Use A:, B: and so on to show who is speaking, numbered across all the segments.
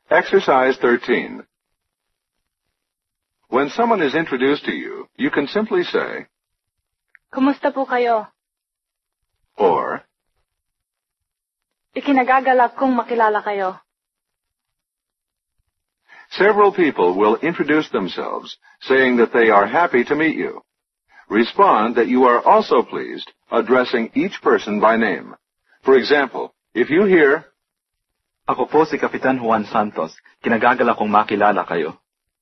A: Exercise 13. When someone is introduced to you, you can simply say,
B: Kumusta po kayo?
A: or,
B: Ikinagagalak kong makilala kayo.
A: Several people will introduce themselves, saying that they are happy to meet you. Respond that you are also pleased, addressing each person by name. For example, if you hear,
C: Ako po si Kapitan Juan Santos. Kinagagalak kong makilala kayo.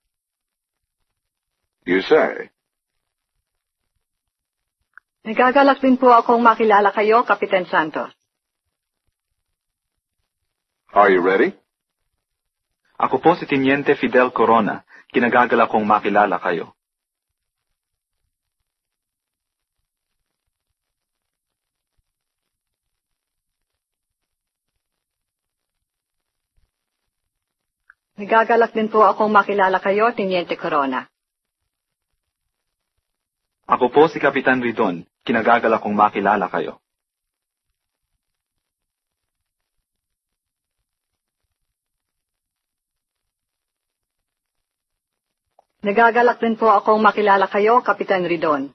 A: you say,
D: Nagagalak din po akong makilala kayo, Kapitan Santos.
A: Are you ready?
C: Ako po si Teniente Fidel Corona. Kinagagalak kong makilala kayo.
D: Nagagalak din po akong makilala kayo, Teniente Corona.
C: Ako po si Kapitan Ridon. Kinagagalak kong makilala kayo.
D: Nagagalak din po akong makilala kayo, Kapitan Ridon.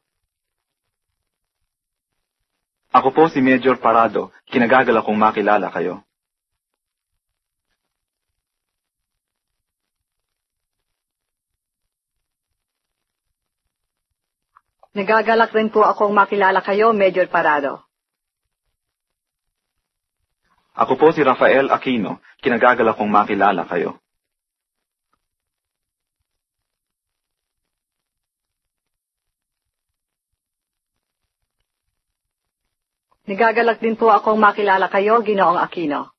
C: Ako po si Major Parado. Kinagagalak kong makilala kayo.
D: Nagagalak din po akong makilala kayo, Major Parado.
C: Ako po si Rafael Aquino. Kinagagalak kong makilala kayo.
D: Nagagalak din po akong makilala kayo, Ginoong Aquino.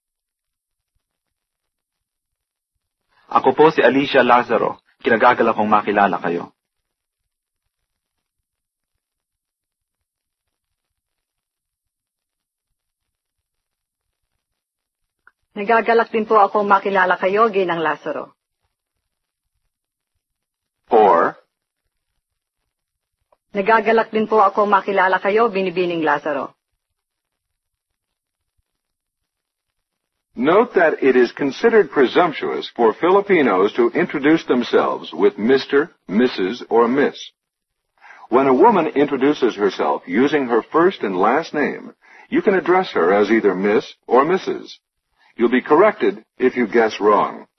C: Ako po si Alicia Lazaro. Kinagagalak kong makilala kayo.
D: Nagagalak din po akong makilala kayo, Ginang Lazaro.
A: Or,
D: Nagagalak din po akong makilala kayo, Binibining Lazaro.
A: note that it is considered presumptuous for Filipinos to introduce themselves with Mr., Mrs., or Miss. When a woman introduces herself using her first and last name, you can address her as either Miss or Mrs. You'll be corrected if you guess wrong.